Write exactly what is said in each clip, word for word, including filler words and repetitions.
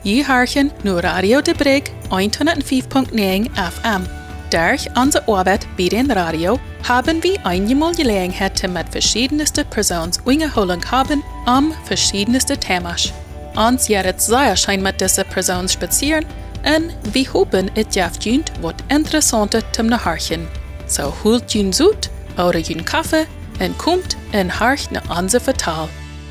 Je harchen nu Radio de Brig honderdvijf komma negen F M. Durch unsere Arbeit bei den Radio haben wir einmal Gelegenheit mit verschiedensten Personen unterhalten haben um verschiedenste Themen. Uns jetzt sehr schön mit diesen Personen spazieren und wir hoffen, es gibt jünd was Interessantes zum Nachharchen. So holt jünd Sud oder jünd Kaffee und kommt und harcht nach unser Vertal.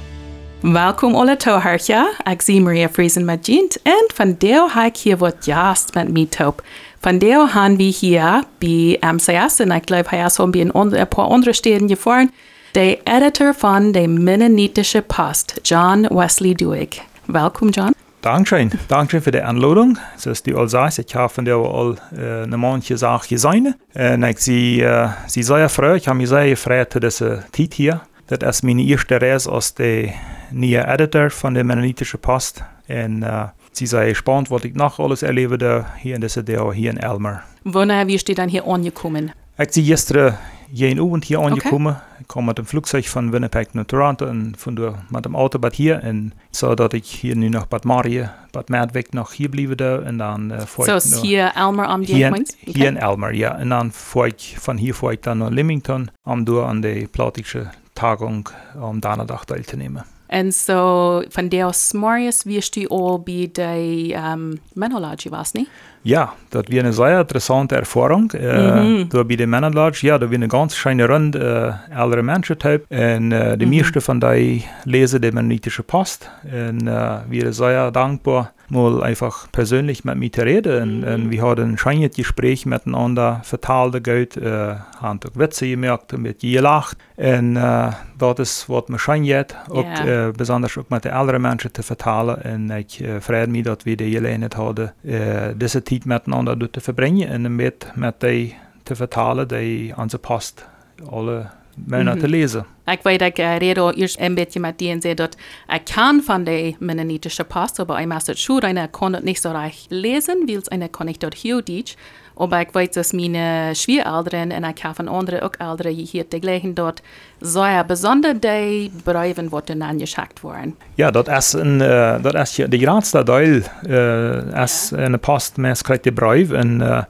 Welkom alle toehartja, ik zie Maria Friesen met Jint en van deel ga ik hier wat juist met mij top. Van deel gaan we hier bij M C S en ik geloof hij is al bij een, een paar andere steden gefahren, de editor van de Mennonitische Post, John Wesley Duig. Welkom John. Dankeschön, dankeschön für die Einladung. Zoals die al zei, ik heb van jou al uh, een maandje zaag gezien. En ik zie, uh, zie zeer vrij, ik heb me zeer gefreut voor deze tijd hier. Dat is mijn eerste reis als de nieuwe editor van de Mennonitische Post. En uh, sie sei gespannt, was ich noch alles erlebe hier in dieser Deel, hier in Elmer. Wanneer wie je dan hier aangekomen? Ik zie gisteren jeden Abend hier angekommen. Okay. Ich komme mit dem Flugzeug von Winnipeg nach Toronto und von da mit dem Auto bis hier. Und so, dass ich hier nu nach Bad Marie, Bad Merdwijk noch hier bleibe da. Und dann uh, so ist hier Elmer am hier, okay. Hier in Elmer, ja. Und dann fuhr ich, von hier fuhr ich dann nach Leamington, um da an die Platische Tagung um Donnerdag teilzunehmen. En so, van deels morgens wist u al bij de um, Mennonlodge, was niet? Ja, dat was een zeer interessante ervaring. Uh, mm-hmm. Door bij de Mennonlodge, ja, dat was een ganz schöne rund, uh, ältere Menschentyp. En uh, de mm-hmm. meeste van die lezen de Mennonitische Post. En uh, wir sind sehr dankbar, mal einfach persönlich mit mir zu reden. Und, mm-hmm. und wir hatten ein schönes Gespräch miteinander, verteilt Geld, uh, haben auch Witze gemerkt und mit gelacht. Und uh, das ist, was mir schön geht, auch yeah. uh, besonders auch mit den älteren Menschen zu verteilen. Und ich uh, freue mich, dass wir die Gelegenheit haben, uh, diese Zeit miteinander zu verbringen und mit, mit die zu verteilen, die unsere Post alle Monate mm-hmm. lesen. Ik weet, ik uh, rede eerst een beetje met die en zei dat ik kan van de Mennonitische Post, aber ich muss das schon, einer kann das nicht so recht lesen, weil einer kann nicht dort hier Deutsch. Aber ich weiß, dass meine Schwiegereltern und ich habe von anderen auch Eltern hier die gleichen dort sehr besonders die Briefe, die dann angeschickt wurden. Ja, das ist ein, uh, das ist ja der größte Teil, uh, ist eine Post, man kriegt die Briefe und uh,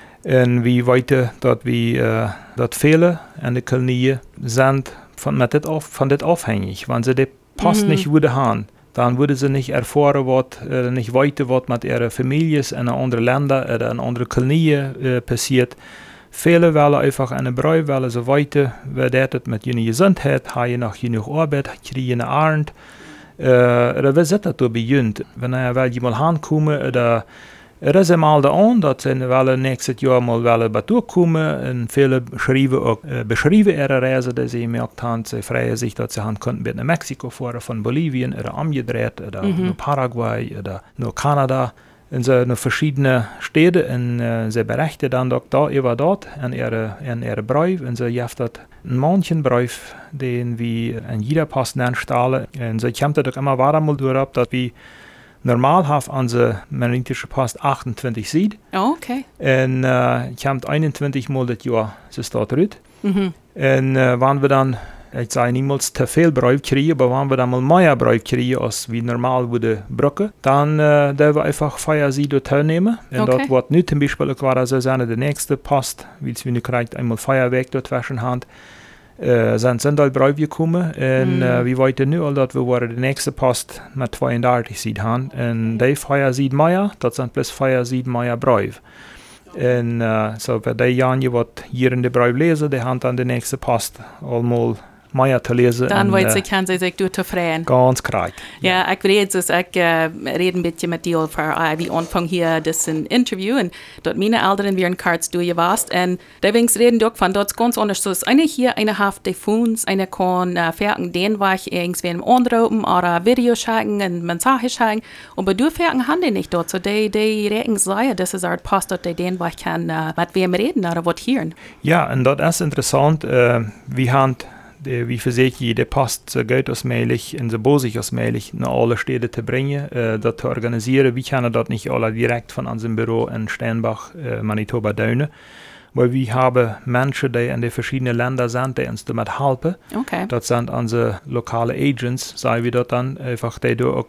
En we weten dat we uh, dat vele en de kolonieën zijn van, met dit af, van dit afhängig. Wenn sie die Post mm-hmm. nicht würden haben, dann würden sie nicht erfahren, was, äh, nicht weiter, was mit ihren Familien in anderen Ländern oder in anderen Kolonien äh, passiert. Viele wollen einfach eine Brei, wollen sie weiter, wer das mit ihrer Gesundheit, haben sie noch genug Arbeit, kriegen eine Arend. Äh, oder wie sieht das da bei ihnen? Wenn er will jemand hinkommen oder er is eenmaal de aan dat ze wel nächstes jaar mal wel bij toekomen en viele schrijven ook, äh, beschrijven ihre Reise, die sie gemerkt haben. Sie freuen sich, dass sie haben konnten mit nach Mexiko fahren, von Bolivien oder umgedreht oder mm-hmm. nach Paraguay oder nach Kanada. In so nach verschiedene Städte und äh, sie berichten dann auch da über dort in ihre, in ihre Brief und sie haben dort einen manchen Brief, den wir in jeder Post stahlen. Und sie kommt doch immer weiter mal durch, dass wir normaal heeft onze Mennonitische Post achtentwintig Seiten. Oh, okay. En uh, ik heb eenentwintig Mal dit jaar, ze staat eruit. Mm-hmm. En uh, wanneer we dan, ik zei niemals te veel Brief krijgen, maar wanneer we dan mal meer Brief krijgen als we normaal willen brukken, dan uh, dat we einfach vier Seiten teilnehmen. En okay. dat wordt nu zum Beispiel ook waar ze zijn de nächste Post, weil we nu krijgt eenmaal vier Weg dort zwischen hand. Uh, zijn zijn al Briefe gekomen en mm. uh, we weten nu al dat we worden de nächste Post met tweeëndertig Seiten gaan. En die vier Seiten meer, dat zijn plus vier Seiten meer Briefe. En uh, so, voor die jaren wat hier in de Brief lezen, die gaan dan de nächste Post allemaal meer te lezen. Dan weet ze, kan ze zich door te vrijen. Ganz correct. Ja, ja, ik weet dus, ik uh, red een beetje met die voor uh, wie aanvang hier dus een interview en dat mijn ouderen weer een kaart door je was en deswegen reden ook van dat ganz anders. Dus eine hier, eine haft die Phones, eine kan uh, verken den waar je irgendwie im anrufen oder Video schicken en Mensage schicken, aber du verken haben die nicht dort, so die, die reden sehr, das ist eine Post, dass die den waar kann uh, mit wem reden oder was hören. Ja, und das ist interessant, uh, wir haben wie verzekerd je de Post zo goed als mogelijk en zo bozig als mogelijk naar alle steden te brengen, uh, dat te organiseren. We kunnen dat niet alle direct van ons bureau in Steinbach, uh, Manitoba Duinen. Maar we hebben mensen die in de verschillende Länder zijn, die ons damit helpen. Okay. Dat zijn onze lokale agents, zeggen we dat dan. Einfach die daar ook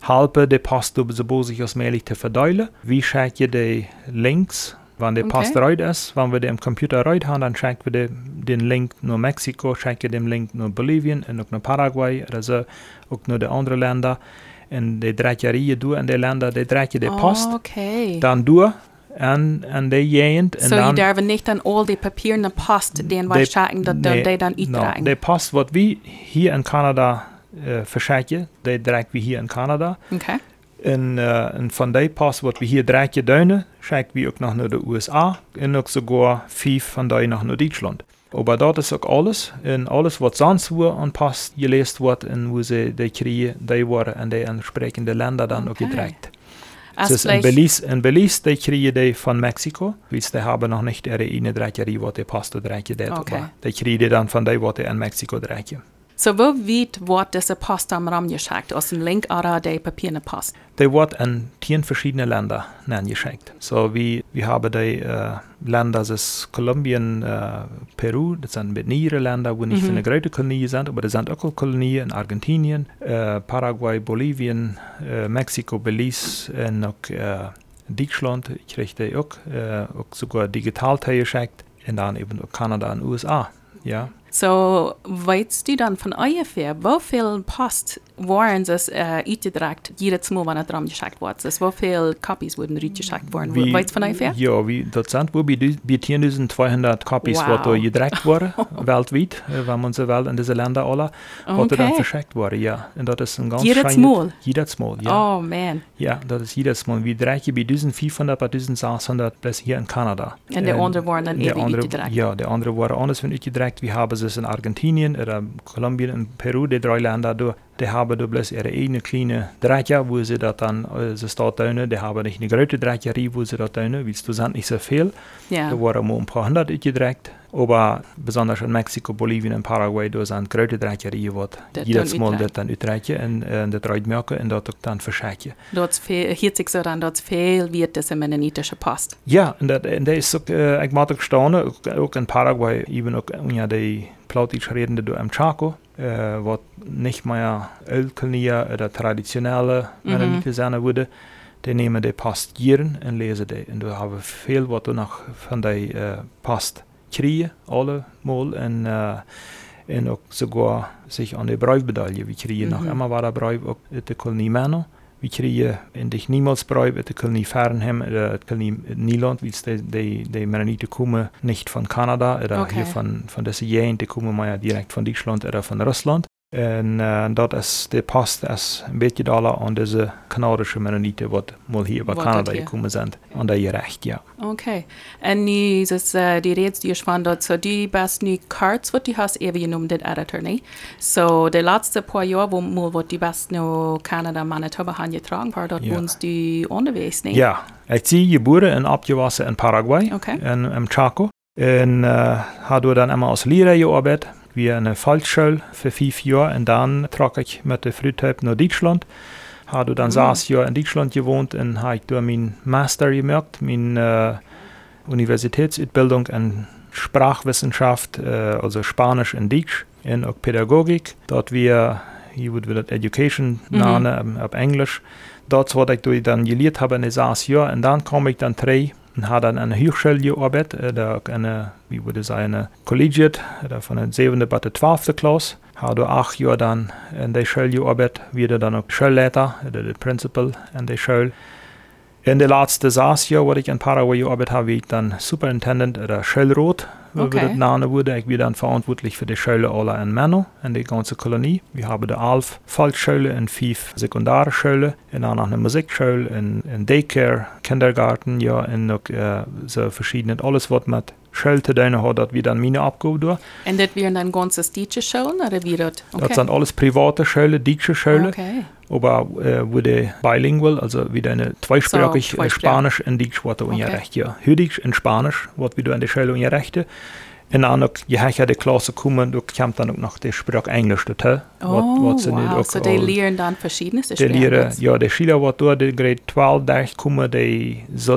helpen de post so bozig als möglich te verdelen. Wie check je de links? Wanneer de Okay. post eruit is, wanneer we de computer eruit gaan, dan checken we de, den link naar Mexico, checken den link naar Bolivien en ook naar Paraguay, also ook naar de andere landen. En de draait je rieën door en de landen, de draait je de post, Oh, okay. dan door en, en de jent. En So, je dan, darf nicht an all die papieren post, den wir de- checken, dat nee, die dan nou, uitdragen. de post wat we hier in Canada uh, verschikken, die draait we hier in Canada. Okay. En, uh, en van die post wat we hier draait je duinen, checken we ook nog naar de U S A en ook sogar vijf van die nog naar Duitsland. Aber dat is ook alles. En alles wat sonst wo aan post gelezen wordt en hoe ze die krijgen, die worden en die entsprechende landen dan ook Okay. gedraagt. Als Dus in gleich- Belize, in Belize, die krijgen die van Mexico. Want die hebben nog niet ihre ene draadje wat die post draadje deed. Okay. Maar die krijgen dan van die wat die in Mexico draadje. So, wo weit wird diese Post am Raum geschickt? Aus dem Link oder der papierne Post? Die wordt in tien verschiedene Länder geschickt. So wie wir haben die uh, Länder, das ist Kolumbien, uh, Peru, das sind mit niedere Länder, wo nicht Mhm. viele große Kolonien sind, aber das sind auch Kolonien in Argentinien, uh, Paraguay, Bolivien, uh, Mexiko, Belize und auch uh, Deutschland kriegt die auch, uh, auch sogar digital geschickt und dann eben auch Kanada und U S A. Ja. So, weißt du dann von ungefähr, wie viel Post waren es äh, uitgedragt, jedes Mal, wenn es dran geschickt wurde? Wie viele Copies wurden uitgeschickt worden? Wie- Weißt du von ungefähr? Ja, wie, das sind wo bei viertausendzweihundert Copies, Wow. wow. die gedruckt wurden, weltweit, äh, wenn man sie will, in diese Länder alle, was dann Okay. verschickt wurde, ja. Und das ist ein ganz Jedes schein- Mal? Jedes Mal, ja. Oh, man. Ja, das ist jedes Mal. Wir drehen bei eintausendfünfhundert bis eintausendsechshundert bis hier in Kanada. Und die anderen waren dann die eben andere, uitgedragt? Ja, die anderen waren anders von uitgedragt. Wir haben es in Argentinien, oder Kolumbien und Peru, die drei Länder, da, die haben da bloß ihre eigene kleine Drahtja, wo sie das dann, äh, sie dort tun. Die haben nicht eine große Drahtjerie, wo sie das tun, weil es sind nicht so viel. Ja. Da waren nur ein paar hundert uitgedragt. Aber besonders in Mexiko, Bolivien und Paraguay, da sind große Drahtjerien, wo Dat jedes dan Mal uitdragen. das dann uitdragen und, äh, das uitmerken und das auch dann verschicken. Dort hielt sich so dann, dort viel wird das in mennonitische Post. Ja, en dat, en dat is ook, uh, ik moet ook staan, ook, ook in Paraguay, even ook ja, die Plautisch redende door M. Chaco, uh, wat niet meer Ölkolonie oder traditionelle Mennoniten zijn worden, die nemen die Post jaren en lezen die. En daar hebben we veel wat we nog van die uh, Post krijgen, allemaal. En, uh, en ook sogar zich aan de bruifmedaille. We krijgen nog Mhm. immer waar bruif ook uit de kolonie Mano. We krijgen in de niemals bruif uit de kolonie Fernhem, oder de kolonie Nederland, want die, die, die Mennoniten komen niet van Canada, oder Okay. hier van, van deze gegend, die komen maar ja direct van Duitsland oder van Rusland. En uh, dat is de post is een beetje dollar aan deze Kanadische Mennoniten, wat mal hier bij Wat Canada dat hier. gekomen zijn. En dat je recht, ja. Okay. Und nu ist es, äh, die Reds, die ich fand, dort, so die best nu Cards, was die hast, eben genommen, den Editor, ne? So, die letzten paar Jahre, wo mal, wo die best nu Kanada, Manitoba haben getragen, war dort Ja. wohnst du unterwegs, ne? Ja, ik zie geboren en opgewassen in Paraguay, Okay. in, in Chaco. En uh, had dan immer als Lehrer gearbeitet, wie in een Volksschule für vijf jaar. En dan trok ik met de Frühtyp naar Duitsland. Had dan Mm. zes jaar in Duitsland gewohnt en had ik door mijn Master gemaakt, mijn uh, Universitätsausbildung in Sprachwissenschaft, uh, also Spanisch und Deutsch, und auch Pädagogik. Dort wir, hier wird das Education Mhm. nennen, auf Englisch. Dort wat ik door dan geleerd heb in de zes jaar. En dan kwam ik dan terug en had dan aan een hogeschool gearbeitet. Daar ook een, wie würde sagen, een collegiate, van de zevende tot de twaalfde klas. Had er acht jaar dan in de school gearbeitet. Weer dan ook schoolleider, de principal in de school. In de laatste zes jaar wat ik in Paraguay gearbeitet habe, wie ik dan superintendent oder Schulrat, wie Okay. wir das nennen würde. Ich bin dann verantwortlich für die Schule alle in Mano, in die ganze Kolonie. Wir haben die elf Volksschule und fünf Sekundarschulen, und dann noch eine Musikschule, ein, ein Daycare, Kindergarten, ja, und noch äh, so verschiedene, alles was mit Schule zu tun hat, dat wir dann meine Abgabe durch. Und das wären dann ganze deutsche Schulen, oder wie das? Okay. Das sind alles private Schulen, deutsche Schulen. Okay. Aber äh, wurde bilingual, also wieder eine zweisprachig, So, äh, zweisprachig. Spanisch und Deutsch, was du Okay. unterrichtet, ja. Hüdisch und Spanisch, was wir in der Schule unterrichten. Und dann auch, je höher die Klasse kommen, da kommt dann auch noch die Sprache Englisch dazu. Oh, was sie nicht wow. auch So, die all- lehren dann verschiedenes die Lehrer, ja, die Schüler, die durch die Grade zwölf durchkommen, die sollen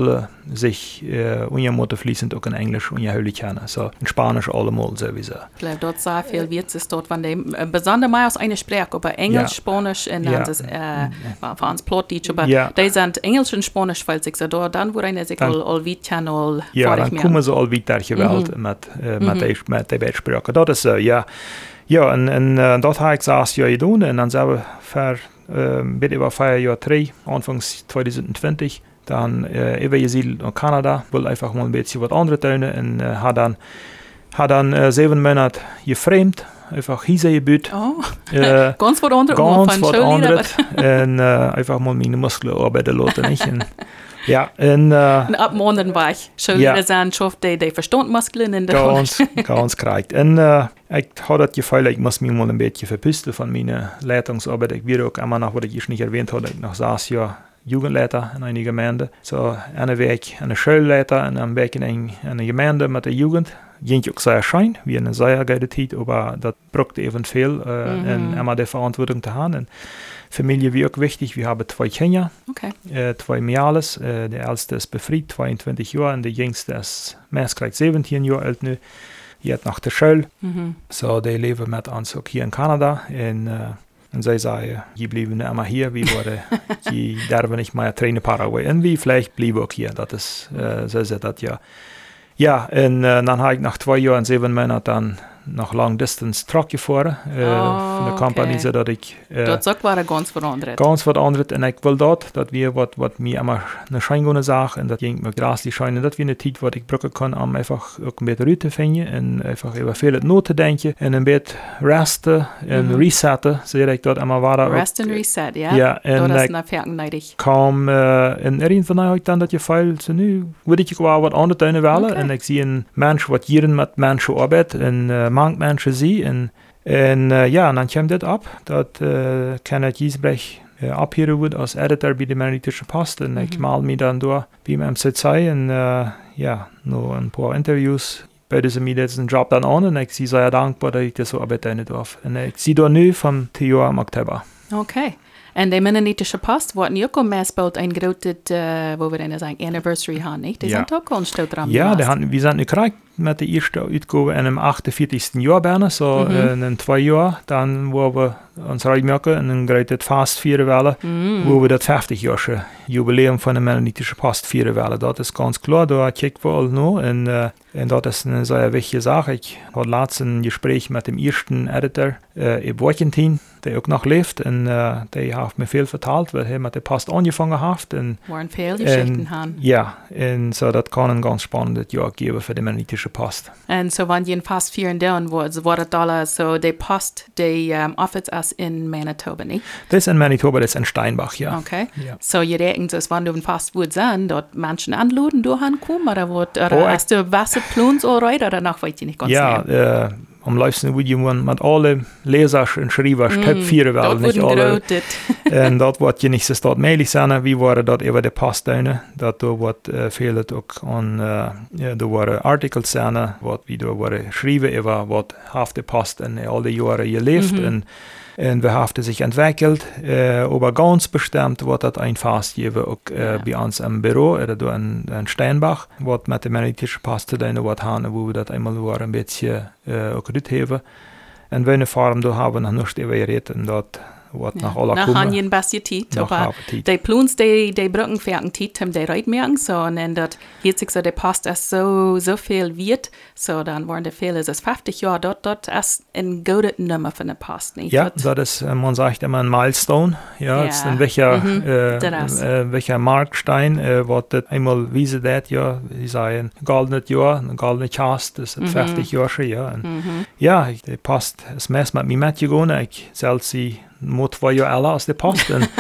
sich äh, ungemote fließend auch in Englisch ungeheimlich kennen. So in Spanisch allemal sowieso. Ich glaube, dort sehr viel wird es dort, wenn die, äh, besonders mal aus einer Sprache, aber Englisch, ja. Spanisch und dann ja. das, äh, für uns Plattdeutsch, aber ja. die sind Englisch und Spanisch, falls ich so dort, dann wo eine sich all, all weit kennen, all ja, dann kommen sie all weit durch die Welt mhm. mit, äh, mit, mhm. mit der Sprache. Das ist so, ja. Ja, en, en uh, dat heb ik zes jaar gedaan en dan zijn we voor uh, beetje over vier jaar terug, anfangs twintig twintig, dan uh, übergesiedelt naar Kanada, wil einfach mal ein bisschen wat andere tuinen en uh, had dan, had dan uh, zeven maanden gefreemd, einfach hier gebuut. Oh, uh, ganz wat andere, ganz wat andere en uh, einfach mal meine Muskeln arbeiten lassen, nicht? En, ja, en... Uh, en ab Monden war ich. Schon ja. wieder zijn, schof die, die verstand Muskeln in der Ganz, ganz korrekt. En uh, ik had het gevoel, ik moest me mal een beetje verpusten van mijn leitungsarbeit. Ik weet ook immer noch, wat ik eerst niet erwähnt had, ik nog zes jaar Jugendleiter in einer Gemeinde. So, eine Weg eine Schulleiter und dann Weg in eine Gemeinde mit der Jugend. Ging auch sehr schön, wie eine sehr gute Zeit, aber das braucht eben viel, äh, mhm. und immer die Verantwortung zu haben. Und Familie wie auch wichtig, wir haben zwei Kinder, okay. äh, zwei Mädels, äh, der älteste ist befreit, zweiundzwanzig Jahre, und der jüngste ist meist siebzehn Jahre alt nu. Die hat nach der Schule, mhm. so die leben mit uns auch hier in Kanada. Und, äh, und sie sagen, die bleiben immer hier, wie wurde, die dürfen nicht mehr trainen Paraguay. Und wie vielleicht bleiben auch hier, das ist, äh, so ist das ja. Ja, und äh, dann habe ich nach zwei Jahren und sieben Monaten dann nach Long Distance Truck gefahren, äh, oh, von der Company, okay. so dass ich... Äh, das war ganz verandert. Ganz verandert, und ich will dort, dass wir, was mir immer eine scheingende Sache, und das ging mir gratis scheinen, dass wir eine Zeit, was ich brauchen kann, um einfach auch ein bisschen Ruhe zu finden, und einfach über viele Noten denken, und ein bisschen resten, und mhm. resetten, sehe ich dort immer weiter. Rest and reset, ja? Ja, und das ist eine Fertigkeit. Kaum, äh, und irgendwann habe ich dann das Gefühl, so, nu, würde ich auch was anderes tun wollen, okay. Und ich sehe einen Mensch, was jeden mit Menschen arbeitet, und äh, manche Menschen sie, und, und äh, ja, und dann kommt das ab, dass äh, Kenneth Giesbrecht äh, abhören wird als Editor bei der Mennonitischen Post, und mhm. ich mal mich dann da beim M C zwei, und äh, ja, noch ein paar Interviews, bieten sie mir jetzt einen Job dann an, und ich bin sehr dankbar, dass ich das so arbeiten darf. Und ich sehe da nu vom Jahr im Oktober. Okay. En de Mennonitische Post wordt ook meestal een grote, uh, wo wir dann sagen, Anniversary haben, nicht? Die ja. sind auch ganz stolz dran. Ja, haben, wir sind gekriegt mit der ersten Ausgabe in dem achtundvierzigsten Jahr, Berner, so mhm. in zwei Jahren, dann wo wir uns reinmerken und dann gerade fast vier Welle, mhm. wo wir das fünfzig Jahre Jubiläum von der Mennonitischen Post vier Welle. Das ist ganz klar, da kicken wir alle noch, und, äh, und das ist eine sehr wichtige Sache. Ich hatte letztens ein Gespräch mit dem ersten Editor äh, in Argentin, der auch noch lebt, und äh, der hat mir viel vertalt, weil er mit der Post angefangen hat. Und waren viele Geschichten haben. Ja, und so das kann ein ganz spannendes Jahr geben für die Mennonitische Post. Und so wenn die fast vier Jahren war, so war das alles, so die Post, die um, Office ist in Manitoba, nicht? Das ist in Manitoba, das ist in Steinbach, ja. Okay. Ja. So ihr denkt, dass wenn du fast wo sein, dort Menschen anladen, du ankommen, oder, oder oh, hast du Wasser, Plons, alright, oder noch weiß ich nicht ganz ja, genau? Ja, äh, am liebsten würde jemand mit alle Lesers und Schreibers, mm, Typ vier, weil nicht alle. Und dort wird ja nicht so dort möglich sein, wie war dort über die Post drin, dort wird äh, fehlt auch an, äh, ja, da waren Artikel sein, was wieder waren schreiben über, was hat die Post in alle Jahre gelebt, mm-hmm. und Und wir haben sich entwickelt, äh, aber ganz bestimmt wird das ein Fast geben, auch äh, ja. bei uns im Büro, oder da in, in Steinbach, wird mit der Mennonitischen Post da was haben, wo wir das einmal war, ein bisschen äh, auch gut haben. Und wenn wir fahren, da haben wir noch nicht evaluiert, und dort wird ja. nach aller kommen. Nach haben wir ein bisschen Zeit, aber die Plons, die, die brauchen für eine Zeit, um die Reitmerken, so, und dann das, jetzt sich so, die Post ist so, so viel wird, so, dann waren die Fehler, es ist fünfzig Jahre, dort, dort ist ein guter Nummer für eine Post, nicht? Ja, das ist, man sagt immer ein Milestone, ja, ja. in welcher, mhm, äh, äh, welcher Markstein, äh, wird das einmal wiesen, das, ja, ich sage, ein goldenes Jahr, ein goldenes Chance, das ist mhm. fünfzig Jahre schon, ja, und, mhm. ja, die Post ist meist mit mir mitgegangen, ich selbst sie moet twee jaar älter als de Post. En,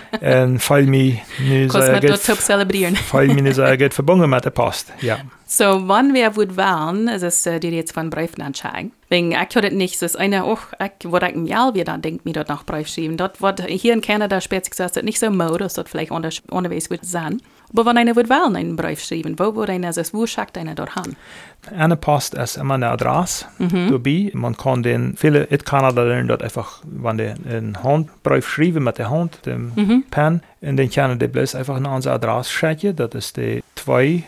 en fall mich nu sehr gut zelebrieren. Fall mich nu sehr gut verbunden mit der Post, ja. So, wann wir wohl wählen, ist es äh, die jetzt von Briefen anschreiben. Wegen, ich höre das nicht, es ist eine, auch, ich, wo ich im Jahr wieder denkt, mir dort nach Brief schreiben. Dort wird, hier in Kanada, spätestens ist das nicht so Mode, das wird vielleicht unter, unterwegs wird sein. Aber wenn einer will wählen, einen Brief schreiben, wo würde einer das, wo schickt einer dorthin? Eine Post ist immer eine Adresse Mhm. dabei. Man kann den, viele in Kanada lernen dort einfach, wenn die einen Handbrief schreiben mit der Hand, dem Mhm. Pen, und dann können die bloß einfach eine unsere Adresse schicken. Das ist die zwei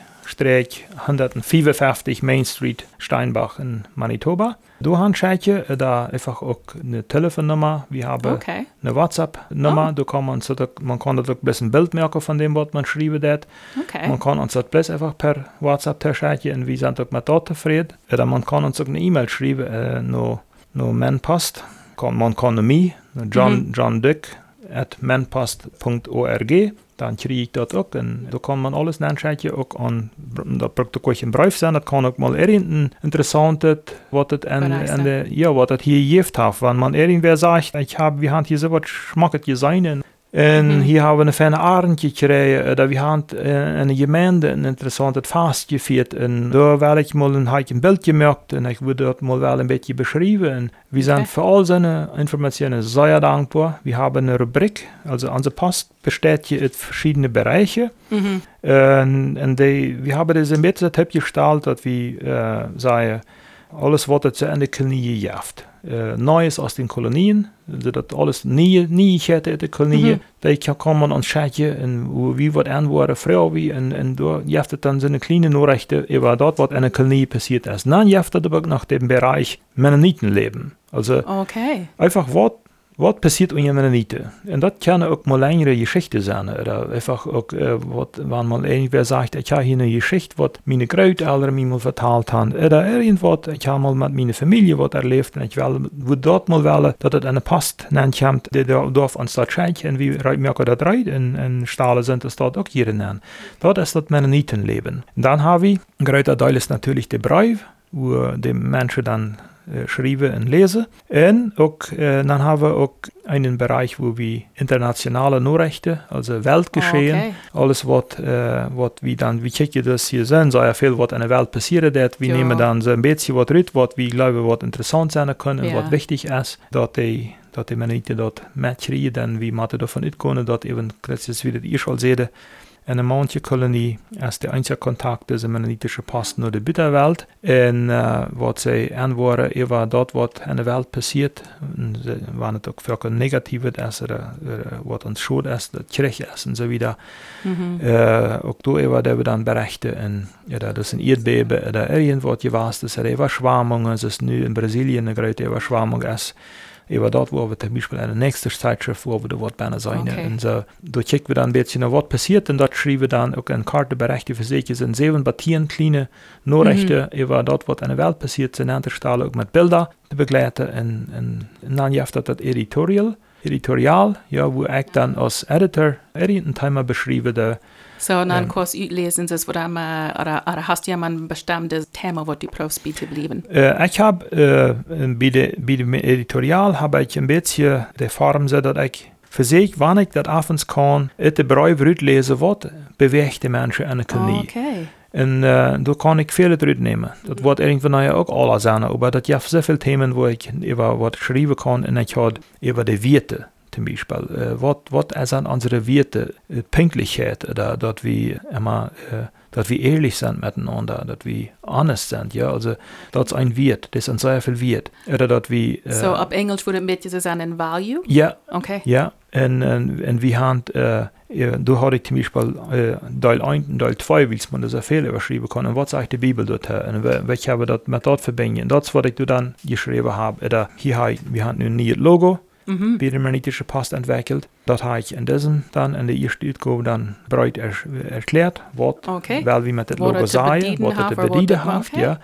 hundertvierundfünfzig Main Street, Steinbach in Manitoba. Du hast schicken, da einfach auch eine Telefonnummer. Wir haben Okay. eine WhatsApp-Nummer. Oh. Da kann man, so, man kann da bloß ein Bild merken von dem, was man schreiben hat. Okay. Man kann uns das bloß einfach per WhatsApp schicken und wir sind auch mit dort zufrieden. Oder man kann uns auch eine E-Mail schreiben, äh, no, no manpost. Kann, man kann mir, John, Mhm. John Dick at manpost punkt org. Dann kriege ich das auch. Und da kann man alles nachschauen. Auch an, da braucht auch ein Brief sein. Das kann auch mal irgendein interessantes, was das an, an der, ja, was das hier gibt hat. Wenn man irgendwer sagt, ich habe, wir haben hier so was schmackes gesehen. Und Mhm. hier haben wir eine feine Abend gekriegt, oder wir haben äh, eine Gemeinde ein interessantes Fest geführt. Und da werde ich mal ein, ein Bild gemerkt und ich würde dort mal ein bisschen beschreiben. Und wir sind Okay. für all seine Informationen sehr dankbar. Wir haben eine Rubrik, also unsere Post besteht hier in verschiedene Bereiche. Mhm. Und, und die, wir haben das ein bisschen Tipp gestaltet, dass wir äh, sagen, alles, was es in der Kolonie gibt. Äh, Neues aus den Kolonien, also das alles nie, nie hätte in der Kolonie, Mhm. da kann man uns schauen, und wie wird antworten, früher wie, und, und da gibt es dann so eine kleine Nachrichten über dort, was in der Kolonie passiert ist. Dann gibt es aber nach dem Bereich Mennonitenleben. Also Okay. einfach, was was passiert in Mennoniten? Und das kann auch mal längere Geschichte sein. Oder einfach auch, äh, wat, wenn mal irgendwer sagt, ich habe hier eine Geschichte, was meine Großeltern mir mal vertalt haben. Oder irgendwas, ich habe mal mit meiner Familie was erlebt und ich will, würde dort mal wählen, dass es eine Post nennt, die darf uns das schenken, und wie merken das rein, in, in Stahlen sind es dort auch hier nennen. Dort ist das Mennonitenleben. Und dann habe ich, ein großer Teil ist natürlich der Brief, wo die Menschen dann äh, schreiben und lesen. Und auch, äh, dann haben wir auch einen Bereich, wo wir internationale Nachrichten, also Weltgeschehen, Okay. alles, was äh, wir dann, wie checken das hier sind, so ja viel, was in der Welt passiert ist. Wir Ja. nehmen dann so ein bisschen was raus, was wir glauben, was interessant sein kann und Ja. was wichtig ist, dass die, dass die Mennoniten dort mitkriegen, denn wir müssen davon ausgehen, dass eben, das ist wieder die schon sehe, eine manche Kolonie ist der einzige Kontakt dieser mennonitische Post nur der Bitterwelt. Und äh, was sie antworten über dort, was in der Welt passiert, und sie, wenn es auch für negativ ist, oder, oder was uns schuld ist, das Krieg ist und so weiter. Mhm. Äh, auch da über der wir dann berichten, und, oder das sind Erdbeben oder irgendwas gewesen, das ist eine Überschwemmung, es ist nu in Brasilien eine große Überschwemmung ist. Über dort, wo wir zum Beispiel eine nächste Zeitschrift, wo wir da was bei sein. Okay. Und so, da checken wir dann ein bisschen, was passiert, und dort schreiben wir dann auch eine Karte Berichte für sich, es sind sieben Batterien, kleine Nachrichten Mhm. über dort, was in der Welt passiert, sind an der Stelle auch mit Bildern zu begleiten. Und, und, und dann gibt es das Editorial, Editorial, ja, wo ich dann als Editor irgendein Thema beschreibe, da, So, und dann Ähm. kurz lesen Sie es, oder, oder, oder hast du ja mal ein bestimmtes Thema, was die Profs bitte bleiben? Äh, ich habe äh, bei, de, bei dem Editorial habe ich ein bisschen die Form, so dass ich für sich, wenn ich das abends kann, in den Brief lesen, was bewegt die Menschen an der Kolonie. Okay. Und äh, da kann ich viele drin nehmen. Das wird irgendwann ja auch alle sein, aber das gibt sehr viele Themen, wo ich über was schreiben kann, und ich habe über die Werte. Zum Beispiel, äh, was, was sind unsere Werte? Äh, Pünktlichkeit, oder dass wir immer, äh, dass wir ehrlich sind miteinander, dass wir honest sind, ja, also, das ist ein Wert, das ist sehr viel Wert. Oder dass wir, äh, So, auf Englisch würde ein bisschen so sein, ein Value? ja, Okay. ja, und, und, und wir haben, äh, ja, da hatte ich zum Beispiel äh, Teil eins und Teil zwei, weil man das sehr viel überschreiben kann. Und was sagt die Bibel dort? Und welche habe das mit dort verbinden? Das, was ich dann geschrieben habe, oder hier habe ich, wir haben ein neues Logo, Mhm. bei der mennonitische Post entwickelt. Das habe ich in diesem dann, in der ersten Utgabe dann breit er, erklärt, was, Okay. weil wir mit dem Wo Logo das zu sagen, bedienen was das haben, zu wo bedienen das- hat, okay. ja.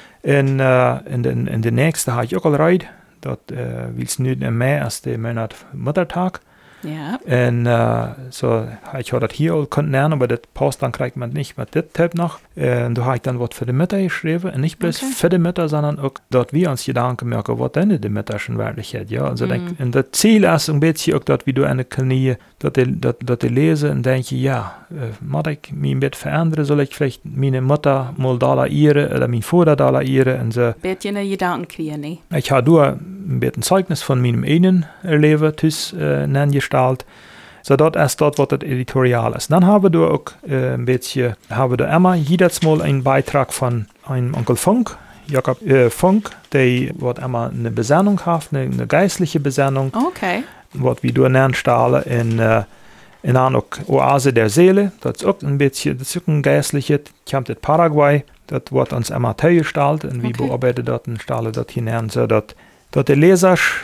Und äh, in, den, in der nächsten habe ich auch rein, das äh, will es nicht mehr als der Monat Muttertag. Ja. Und äh, so, ich habe das hier auch können lernen, aber das Post dann kriegt man nicht mit dem Tab noch. Und da habe ich dann was für die Mütter geschrieben. Und nicht bloß Okay. für die Mütter, sondern auch, dass wir uns Gedanken machen, was denn die Mütter schon wirklich hat. Ja? Also, Mhm. denk, und das Ziel ist ein bisschen auch, dass wir da eine Knie, dass die, dass, dass die lesen und denken, ja, äh, muss ich mich ein bisschen verändern, soll ich vielleicht meine Mutter mal da laieren oder mein Vater da laieren und so. Bisschen eine Gedanken kriegen, ne? Ich habe nur ein bisschen Zeugnis von meinem eigenen Leben das, äh, gestalt. So dat is dat wat het editorial is. Dan hebben we ook uh, een beetje, hebben we immer jedes Mal een Beitrag van een Onkel Funk, Jakob uh, Funk, die wat immer eine Besendung heeft, eine, eine geistliche Besendung. Okay. Wat we door nennen stalen in, uh, en dan ook Oase der Seele, dat is ook een beetje, dat is ook een geistliche, het komt uit Paraguay, dat wordt ons immer teugestalt en we Okay. bearbeiten dat en stalen dat hinein, zodat dat de lezers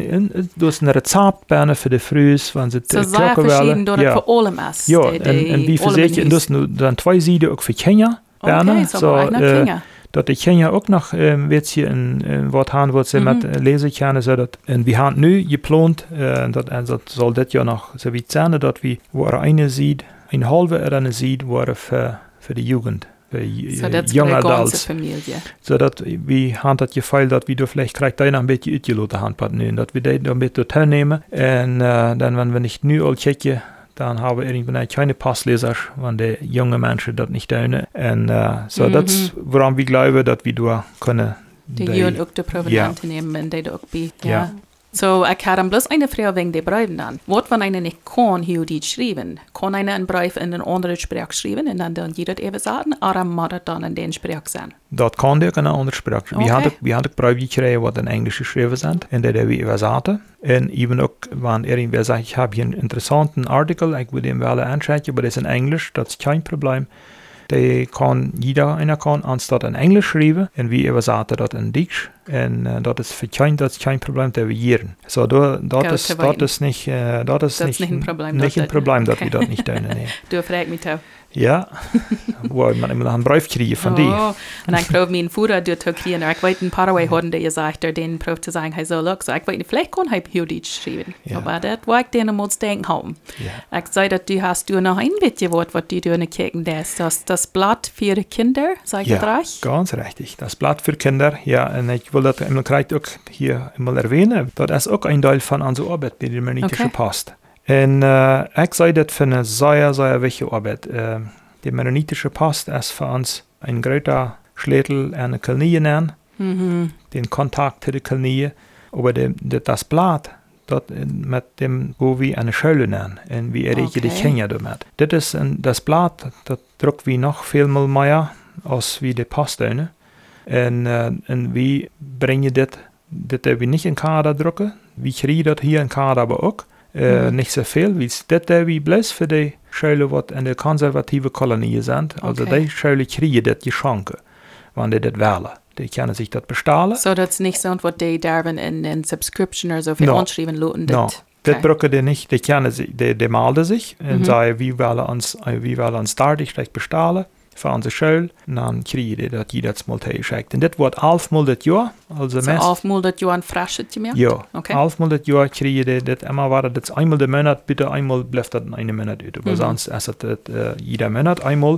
dus een recept bijna voor de fruus, want ze Zo zeer verschillend door het voor allem is. Ja, die- en, die en wie allem verzekeren, in dus nu dan twee zijden ook voor Kenia, bijna. Okay, so auch nach eh, Kenia. dat de Kenia ook nog een beetje een, een wat gaan wat ze Mhm. met uh, lezen kunnen, zodat, en we hebben nu gepland, uh, dat, en dat zal dit jaar nog zoiets zijn, dat we waar een ziet, een halve er een ziet, waar voor, voor de jugend. So that's young für die ganze adults. Familie. Zodat we gaan dat geval dat we er vielleicht krijgt daar een beetje uitgeloten handpad nu. Dat we dat een beetje teilnemen. En uh, dan, wanneer we niet nu al kijken, dan hebben we irgendwann keine Passlesers, want de jonge mensen dat niet doen. En uh, so Mhm. dat is waarom we geloven dat we door kunnen. Die die- Jön ook de proeven ja. aan te nemen en die ook bij. Ja. Ja. So, ik had hem bloß eine Frage wegen der Briefen an. Wat wenn einer nicht kann, hier die schreiben? Kann einer einen Brief in eine andere Sprache schreiben und dann dann jeder eben sagen, oder muss das dann in den Sprache sein? Dat kan ook in een andere spraak. Okay. We hadden we hadden brieven gekregen wat in Engels geschreven zijn. En dat hebben we übersetzen. En even ook, wanneer irgendwer zegt, ik heb hier een interessanten artikel, ik wil hem wel aanschauen, maar dat is in Engels, dat is geen probleem. Die kan, jeder einer kan anstatt in Englisch schreiben en we übersetzen dat in Deutsch. En uh, dat is voor geen, dat is geen probleem te vieren. So, dat, dat, Goed is, te dat weten. is niet, uh, dat is Dat is niet, niet een probleem Niet dat een dat- probleem dat Oké. we dat niet doen, nee. Du fragst mich auch. Ja, wow, man moet nog een brief krijgen van die. Oh, und ich glaube, mein Bruder tut auch kriegen. Ich wollte in Paraguay haben, der gesagt hat, den Prof zu sagen, hey, so, look, so, ich wollte vielleicht kann ich hier Deutsch schreiben. Ja. Aber das war ich denen muss denken haben. Ja. Ich sage, dass du hast du noch ein bisschen Wort, was du dir kicken das, das, das Blatt für Kinder, sag ich Ja, recht? ganz richtig. Das Blatt für Kinder, ja, und ich will das einmal gleich auch hier einmal erwähnen. Das ist auch ein Teil von unserer Arbeit bei der Mennonitische Okay. Post. Und äh, ich sage das für eine sehr, sehr wichtige Arbeit. Äh, die Mennonitische Post ist für uns ein großer Schlüssel an die Kolonie nennen, Mhm. den Kontakt zu der Kolonie. Aber de, de, das Blatt, dat, mit dem wo wir eine Schule nennen, und wie erreichen die Okay. Kinder damit. Das ist ein, das Blatt, das druckt wie noch viel mal mehr als wie die Post. Ne? En, uh, en wie brengen dit, dit hebben we niet in Canada drukken. We krijgen dat hier in Canada aber ook. Uh, Mhm. Niet zoveel. Dit hebben we bloß voor de scholen wat in de conservatieve kolonieën zijn. Also Okay. die scholen krijgen dit geschenken, wanneer die dit willen. Die kunnen zich dat bestellen. So, das ist nicht so, was die darben in, in Subscription oder so für No. anschreiben loten. No, das- dit Okay. brukken die niet. Die kennen zich, die, die melden zich en Mhm. zeggen wie willen ons, wie willen ons daar die slecht bestellen voor onze school. En dan krijgen die dat jedes Mal geschickt. En dit wordt elfmaal dit jaar. Also So, meest- aufmal das Jahr ein Frasche mehr? Ja, Okay. elfmaal dit jaar krijg je dit immer waar dat einmal de Monat, bitte einmal blijft dat in een Monat uit. Maar Mhm. sonst is het uh, jeder Monat einmal.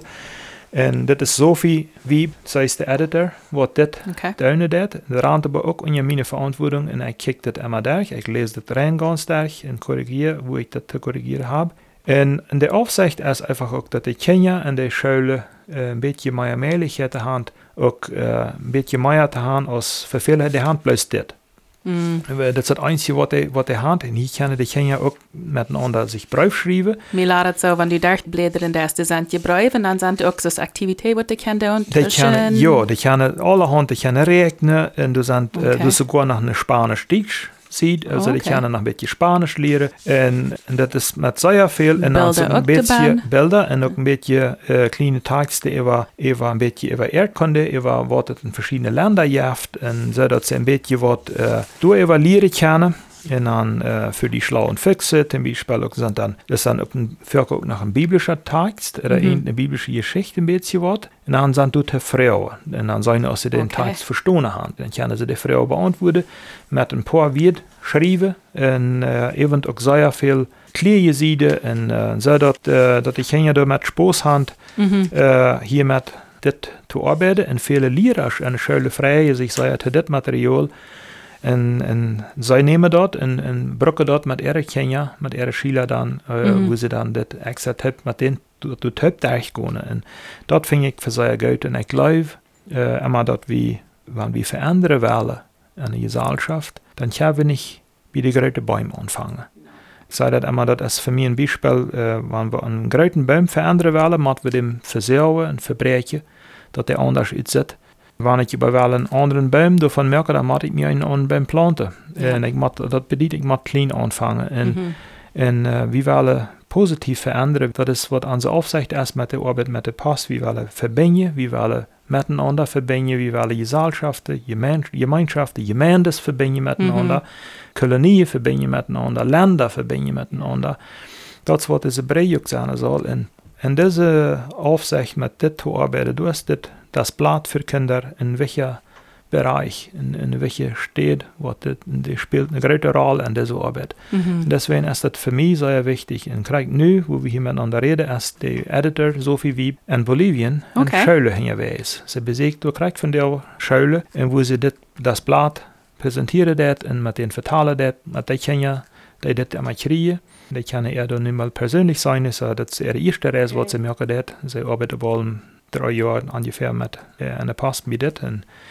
En dit is Sophie Wieb, zij is de editor, wat dit Okay. duinen deed. De raad hebben ook in je mijn verantwoording en ik kijk dit immer durch. Ik lees dit rein ganz durch en corrigeer, wo ik dat te corrigeren heb. En, en de afzicht is einfach ook dat de Kenia en de scholen uh, een beetje meer mogelijkheid te hebben, ook uh, een beetje meer te hebben als voor velen de hand blijft dit. Mm. Dat is het enige wat hij, wat hij had. En hier kunnen de Kenia ook miteinander zich brief schrijven. Mir ladet so, wenn die Dachblätter in der erste sind gebräuft und dann sind auch so Aktivitäten, was die Kinder und Die kunnen, ja, die kunnen allerhand, die kunnen rekenen. En er zijn Okay. uh, dus sogar nog een Spanisch Deutsch ziet. Also die Okay. kunnen nog een beetje Spanisch leren. En, en dat is met zeer veel. En dan Bilder zijn ook een beetje erbij. beelden en ook een beetje uh, kleine teksten over, over een beetje over Erdkunde, over wat het in verschillende landen heeft. En zodat ze een beetje wat uh, door over leren kunnen. En dan uh, für die schlauen Füchse, zum Beispiel, auch sind dann, das ist dann auch ein, auch noch ein biblischer Text, oder Mhm. eine biblische Geschichte ein bisschen was. Und dann sind dort die Frauen. Und dann sollen sie den Okay. Text verstanden haben. Dann können sie die Frau beantworten, mit ein paar Wort schreiben. Und uh, eben auch sehr viel kleine Seiten. Und uh, so, dass, uh, dass die Kinder damit Spaß haben, Mhm. uh, hier mit dit zu arbeiten. Und viele Lehrer an der Schule freien sich sehr zu dit Material. En, en zij nemen dat en, en brukken dat met ihre Kinder, met ihre Schüler dan, uh, Mhm. wo ze dan dit extra tip met den tot tip durchgehen. En dat vind ik voor zeer goed. En ik geloof uh, immer dat we, wenn we veranderen willen in de Gesellschaft, dan gaan we niet bij de grote Bäume anfangen. sage das immer, das ist für mich ein Beispiel, äh, wenn wir einen großen Baum verändern wollen, müssen wir dem versauen und verbrechen, dass der anders aussieht. Wenn ich über einen anderen Baum davon merke, dann muss ich mir einen anderen Baum planten. Ja. Und ich muss, das bedeutet, ich muss klein anfangen. Und, mhm. und äh, wir wollen positiv verändern, das ist, was unsere Aufsicht ist mit der Arbeit mit der Post. Wir wollen verbinden, wir wollen miteinander verbinden, wir wollen Gesellschaften, Gemeinschaften, Gemeinden verbinden miteinander, mhm. Kolonien verbinden miteinander, Länder verbinden miteinander. Das ist, was diese Projekt sein soll. Und, und diese Aufsicht mit dem zu arbeiten, du hast das, das Blatt für Kinder, in welcher Bereich, in, in welcher Stadt, was das, das spielt eine große Rolle in dieser Arbeit. Mhm. Deswegen ist das für mich sehr wichtig. Und gerade nu, wo wir hier miteinander reden, ist der Editor Sophie Wieb in Bolivien okay. in Schule hingewiesen. Sie besiegt, du kriegst von der Schule, und wo sie dit, das Blatt präsentieren das und mit den vertalen das, mit den Kindern, die das immer kriegen. Die können eher dann nicht mal persönlich sein, so das ist ihre erste Reise, was sie merken das. Sie arbeiten wohl drei Jahre ungefähr mit äh, einer Post mit das.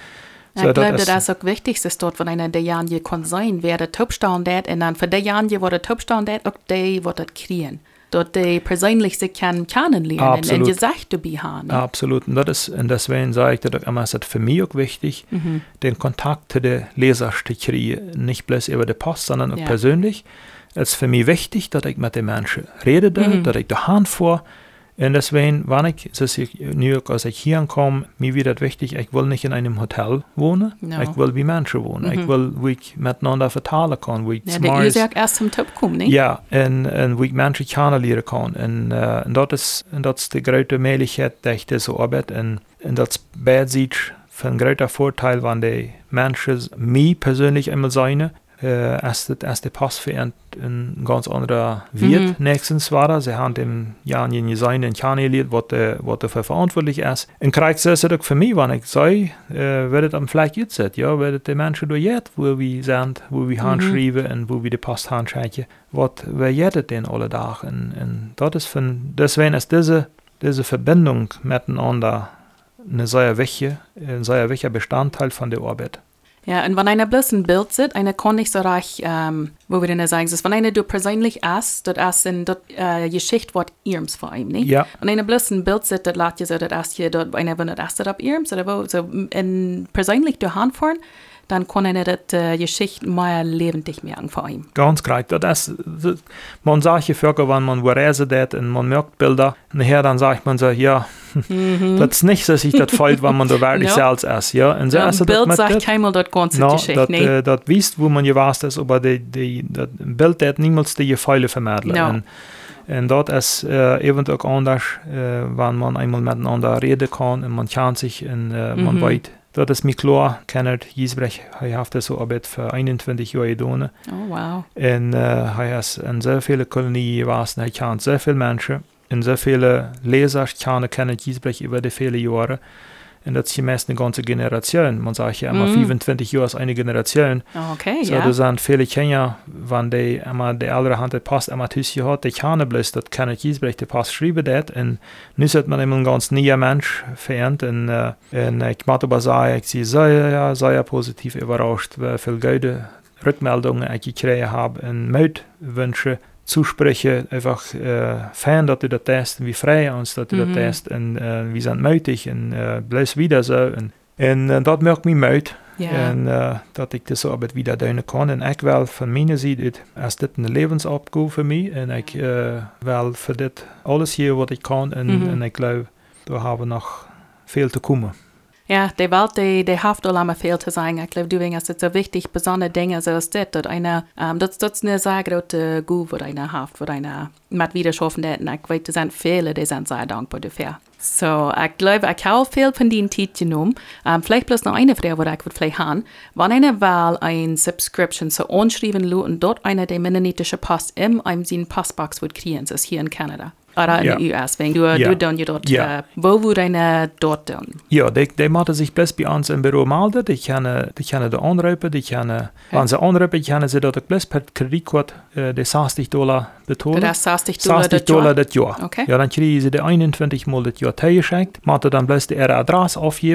So, ich glaube, das ist auch wichtig, ist dort, wenn einer der Janje kann sein, wer der Topstand hat, und dann für die Janje, wo der Topstand hat, auch die, wo das kriegen. Dort die persönlich sich kann kennenlernen und Gesicht dabei haben. Ne? Absolut. Und, das ist, und deswegen sage ich das auch immer, ist das für mich auch wichtig, mhm. den Kontakt zu den Lesern zu kriegen. Nicht bloß über die Post, sondern auch ja. persönlich. Es ist für mich wichtig, dass ich mit den Menschen rede, mhm. dass ich da Hand vor. Und deswegen, wenn ich, das ist New York, als ich hier ankomme, mir wird das wichtig, ich will nicht in einem Hotel wohnen, no. ich will wie Menschen wohnen, mhm. ich will, wo ich miteinander vertalen kann, wo ich ja, der ist ja erst zum Top kommen, nicht? Ja, und, und wo ich Menschen kennenlernen kann. Und, uh, und das ist, und das ist die große Möglichkeit, dass ich das arbeite. Und, und das sieht für einen großen Vorteil, wenn die Menschen mich persönlich einmal sein, Uh, als, het, als de pas für een, een ganz anderer Wirt mm-hmm. nächstens war. Sie haben dem Jan Jen sein und kennengelernt, was der, was dafür verantwortlich ist. Und kriegt es auch für mich, wenn ich sage, äh, wird es am vielleicht jetzt sein, ja, wird die Menschen durch jetzt, wo wir sind, wo wir handschreiben und wo wir die Post handschreiben, was wir jetzt denn alle Tage. Und, und das ist von, deswegen ist diese, diese Verbindung miteinander eine sehr wichtige, ein sehr wichtiger Bestandteil von der Arbeit. Ja, und wenn einer bloß ein Bild sieht, einer kann nicht so reich, ähm, wo wir denn sagen, ist, wenn einer du persönlich isst, das ist in der äh, Geschichte, was Irms vor ihm, nicht? Ja. Wenn einer bloß ein Bild sieht, das lässt ja so, das ist hier, dort, einer, wenn das ist, ab Irms, oder wo, so, in persönlich durch Hand fahren, dann kann einer das äh, Geschichte mehr lebendig merken vor ihm. Ganz korrekt. Das ist, das, man sagt hier Völker, wenn man wo reisen das und man merkt Bilder, nachher dann sagt man so, ja, mhm. das ist nicht, dass sich das fällt, wenn man da wirklich no. selbst ist. Ja, und so ja, ein Bild sagt keinmal dort ganze no, Geschichte. Das nee. äh, wisst, wo man gewasst ist, aber die, die, das Bild hat niemals die Gefäule vermitteln. No. Und, und das ist äh, eben auch anders, äh, wenn man einmal miteinander reden kann und man kennt sich und äh, man mhm. weiß, das ist mir klar, kennt Giesbrecht, er hat das so Arbeit für einundzwanzig Jahre getan. Oh, wow. Und äh, er ist in sehr viele Kolonien gewesen, er kennt sehr viele Menschen, und sehr viele Leser kennen Giesbrecht über die viele Jahre. Und das ist meist eine ganze Generation. Man sagt ja immer, mm. fünfundzwanzig Jahre ist eine Generation. Okay, so, ja. da sind viele Kinder, wenn die immer die ältere Hand der Post immer Tüsschen hat, die kennen bloß, das kann Giesbrecht die Post schreiben das. Und nun hat man immer ein ganz neuer Mensch verändert. Und, äh, und ich muss aber sagen, ich bin sehr, ja, sehr positiv überrascht, wie viele gute Rückmeldungen ich gekriegt habe und Mutwünsche. Zusprechen, einfach äh, Fan, dass du das test, wie frei uns, dass du mhm. das test, und äh, wir sind mutig, und äh, bleib wieder so. Und, und äh, das macht mich müde, yeah. und äh, dass ich das Arbeit wieder tun kann. Und ich will von meiner Seite, ist das eine Lebensaufgabe für mich, und ich äh, will für das alles hier, was ich kann, und, mhm. und ich glaube, da haben wir noch viel zu kommen. Ja, die Welt, die, die hat auch immer viel zu sagen. Ich glaube, du denkst, es so wichtig, besondere Dinge, so ist das, dass einer, ähm, das, das ist eine sehr große Gut, die einer hat, die einer mit Widerschaffen hat. Und ich weiß, das sind viele, die sind sehr dankbar dafür. So, ich glaube, ich habe viel von den Zeit genommen. Um, vielleicht bloß noch eine Frage, die ich vielleicht haben. Wenn einer will ein Subscription so anschreiben und dort einer der mennonitische Post in einem seinen Postbox wird kriegen, das ist hier in Kanada. Oder in ja. der U S, wenn du, ja. du dann ja dort, ja. äh, wo würde einer dort dann? Ja, die, die müssen sich bloß bei uns im Büro melden, die können, die können da anrufen, die können, okay. wenn sie anrufen, können sie dort bloß per Kreditkarte äh, die sechzig Dollar betonen. Das ist sechzig Dollar das Dollar das Jahr. Okay. Ja, dann kriegen sie die einundzwanzig Mal das Jahr zugeschickt, müssen dann bloß die ihre Adresse aufgeben,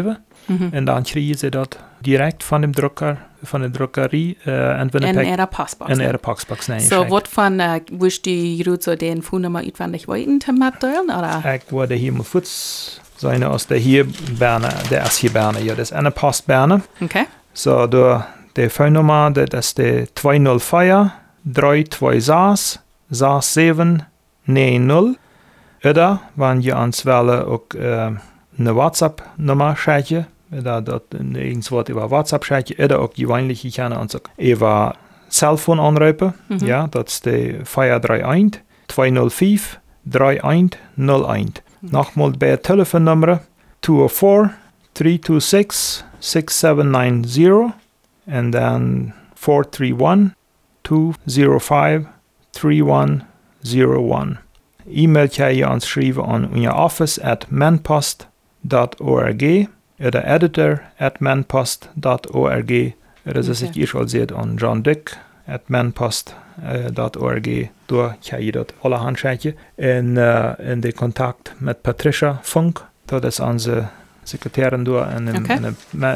Mhm. Und dann kriegen sie das direkt von dem Drucker, von der Druckerie äh, in ihrer Postbox. In ihrer Postbox, nein. So, was von, äh, willst du Ruth so den Phonenummer auswendig weiten zu mitteilen, oder? Ich würde hier mal kurz sein aus der hier Berne, der ist hier Berne, ja, das ist eine Postberne. Okay. So, der, die Phonenummer, das ist die zwei null vier, drei zwei sechs, sechs sieben neun null. Oder, wenn ihr uns wollen, auch äh, eine WhatsApp-Nummer schicken, oder dort irgendwas über WhatsApp schicken, oder auch gewöhnlich, ich kann uns auch über Cellphone anrufen. Mhm. Ja, das ist die vier drei eins, zwei null fünf, drei eins null eins. Mhm. Nochmal bei der Telefonnummer zwei null vier, drei zwei sechs, sechs sieben neun null und dann vier drei eins, zwei null fünf, drei eins null eins. E-Mail kann ihr uns schreiben an unser office at manpost dot org oder editor at manpost dot org oder das ist ich schon seht an John Dick at manpost dot org. Da kann ihr dort alle Handschreiben. Und uh, in den Kontakt mit Patricia Funk, das ist unsere Sekretärin da in dem okay.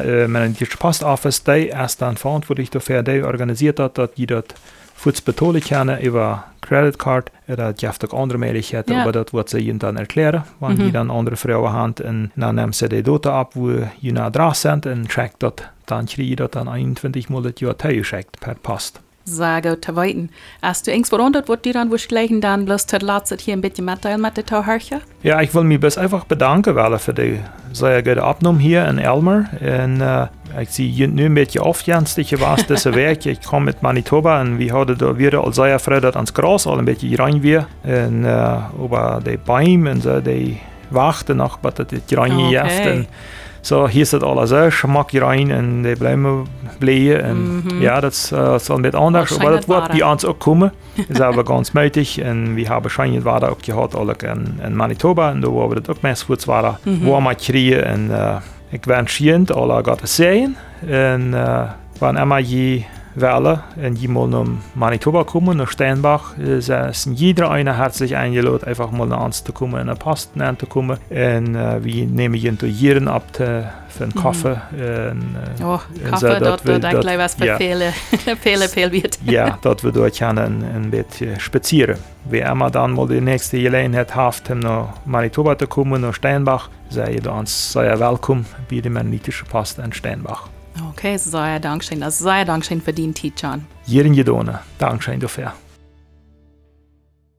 uh, Post Office, die ist dann verantwortlich dafür, die organisiert hat, dass die dort Fuß betonen können über Credit Card, oder die haben auch andere Möglichkeiten, ja. aber das wird sie ihnen dann erklären, wenn mhm. die dann andere Frauen haben, und dann nehmen sie die Daten ab, wo die nah dran sind, und checkt das, dann kriege ich das dann einundzwanzig Mal das Jahr zugeschickt per Post. Sehr gut zu weiten. Hast du irgendwas verwundert, was dir dann wahrscheinlich dann bloß zu lassen, hier ein bisschen mitteilen mit der Tauhörcher? Ja, ich will mich bis einfach bedanken, weil für die sehr gute Abnahme hier in Elmer. Und äh, ich sehe nur ein bisschen aufjänstig, was das Werk. Ich komme mit Manitoba und wir haben da wieder als sehr froh, dass ans Gras all ein bisschen rein wir. Und äh, aber die Bäume und so, die warten noch, was das rein okay. So, hier ist das alles so, Schmack rein und die bleiben bleiben. Mm-hmm. Ja, das uh, ist ein bisschen anders, aber das wird bei uns auch kommen. Das ist aber ganz möglich. Und wir haben schon Ware auch gehabt, auch in, in Manitoba, und da wo wir das auch mehr gut waren, mm-hmm. wo wir kriegen. Und uh, ich wünsche Ihnen alle Gottes Segen. Und uh, wenn immer je wollen, und je mal nach Manitoba kommen, nach Steinbach, ist jeder eine herzlich eingeladen, einfach mal nach uns zu kommen, in der Post zu kommen. Und uh, wir nehmen ihn hier ab für einen Kaffee. Mhm. Und, oh, Kaffee, so, dort wird eigentlich was für ja. viele, viele, viele wird. Ja, dort wird wir können ein, ein bisschen spazieren. Wer immer dann mal die nächste Gelegenheit hat, um nach Manitoba zu kommen, nach Steinbach, seid ihr uns sehr willkommen bei der Mennonitische Post in Steinbach. Okay, sehr Dankeschön. Das sehr Dankeschön für den Titel, John. Jeden Jedone. Dankeschön dafür.